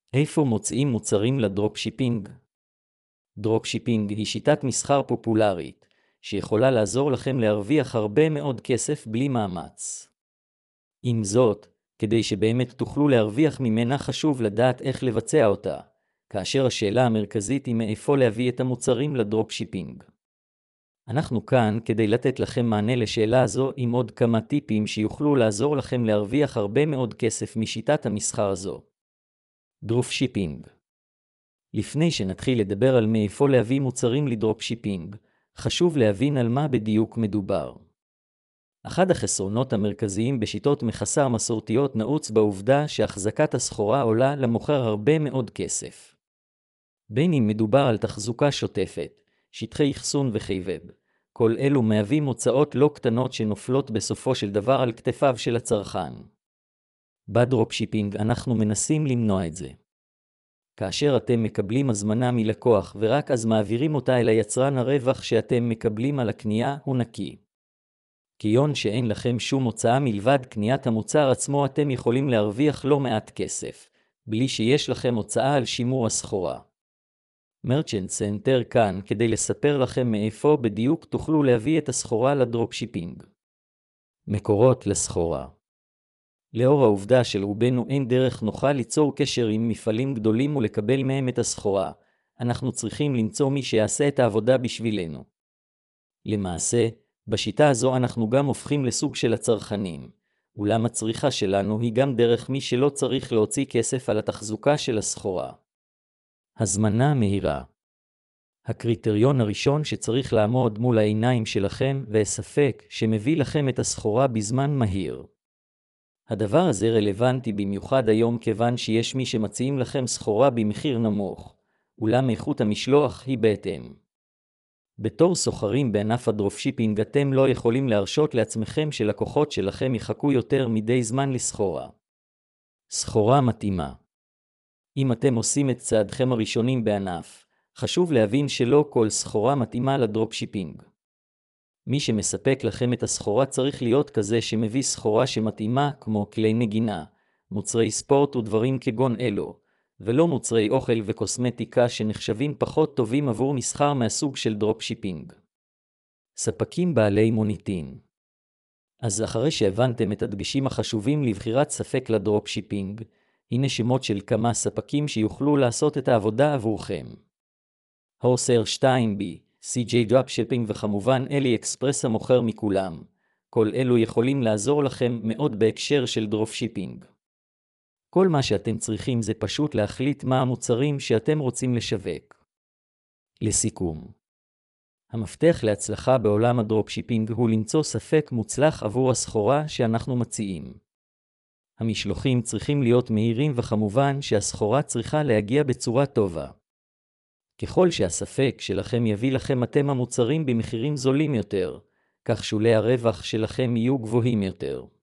איפה מוצאים מוצרים לדרופשיפינג? דרופשיפינג היא שיטת מסחר פופולרית, שיכולה לעזור לכם להרוויח הרבה מאוד כסף בלי מאמץ. עם זאת, כדי שבאמת תוכלו להרוויח ממנה חשוב לדעת איך לבצע אותה, כאשר השאלה המרכזית היא מאיפה להביא את המוצרים לדרופשיפינג. אנחנו כאן כדי לתת לכם מענה לשאלה הזו עם עוד כמה טיפים שיוכלו לעזור לכם להרוויח הרבה מאוד כסף משיטת המסחר הזו. דרופשיפינג. לפני שנתחיל לדבר על מאיפה להביא מוצרים לדרופשיפינג, חשוב להבין על מה בדיוק מדובר. אחד החסרונות המרכזיים בשיטות מחסר מסורתיות נעוץ בעובדה שהחזקת הסחורה עולה למוכר הרבה מאוד כסף. בין אם מדובר על תחזוקה שוטפת, שטחי אחסון וחייבב, כל אלו מהווים הוצאות לא קטנות שנופלות בסופו של דבר על כתפיו של הצרכן. בדרופשיפינג אנחנו מנסים למנוע את זה. כאשר אתם מקבלים הזמנה מלקוח ורק אז מעבירים אותה אל היצרן, הרווח שאתם מקבלים על הקנייה הוא נקי. כיוון שאין לכם שום הוצאה מלבד קניית המוצר עצמו, אתם יכולים להרוויח לא מעט כסף, בלי שיש לכם הוצאה על שימור הסחורה. מרצ'נט סנטר כאן כדי לספר לכם מאיפה בדיוק תוכלו להביא את הסחורה לדרופשיפינג. מקורות לסחורה. לאור העובדה שלרובנו אין דרך נוחה ליצור קשר עם מפעלים גדולים ולקבל מהם את הסחורה, אנחנו צריכים למצוא מי שיעשה את העבודה בשבילנו. למעשה, בשיטה הזו אנחנו גם הופכים לסוג של הצרכנים, אולם הצריכה שלנו היא גם דרך מי שלא צריך להוציא כסף על התחזוקה של הסחורה. הזמנה מהירה. הקריטריון הראשון שצריך לעמוד מול העיניים שלכם והספק שמביא לכם את הסחורה בזמן מהיר. הדבר הזה רלוונטי במיוחד היום כיוון שיש מי שמציעים לכם סחורה במחיר נמוך, אולם איכות המשלוח היא בהתאם. בתור סוחרים בענף הדרופשיפינג אתם לא יכולים להרשות לעצמכם שלקוחות שלכם יחכו יותר מדי זמן לסחורה. סחורה מתאימה. אם אתם עושים את צעדכם הראשונים בענף, חשוב להבין שלא כל סחורה מתאימה לדרופשיפינג. מי שמספק לכם את הסחורה צריך להיות כזה שמביא סחורה שמתאימה כמו כלי נגינה, מוצרי ספורט ודברים כגון אלו, ולא מוצרי אוכל וקוסמטיקה שנחשבים פחות טובים עבור מסחר מהסוג של דרופשיפינג. ספקים בעלי מוניטין. אז אחרי שהבנתם את הדגשים החשובים לבחירת ספק לדרופשיפינג, הנה שמות של כמה ספקים שיוכלו לעשות את העבודה עבורכם. הורסר 2B, CJ דרופשיפינג וכמובן אלי אקספרס המוכר מכולם. כל אלו יכולים לעזור לכם מאוד בהקשר של דרופשיפינג. כל מה שאתם צריכים זה פשוט להחליט מה המוצרים שאתם רוצים לשווק. לסיכום, המפתח להצלחה בעולם הדרופשיפינג הוא למצוא ספק מוצלח עבור הסחורה שאנחנו מציעים. המשלוחים צריכים להיות מהירים וכמובן שהסחורה צריכה להגיע בצורה טובה. ככל שהספק שלכם יביא לכם אתם המוצרים במחירים זולים יותר, כך שולי הרווח שלכם יהיו גבוהים יותר.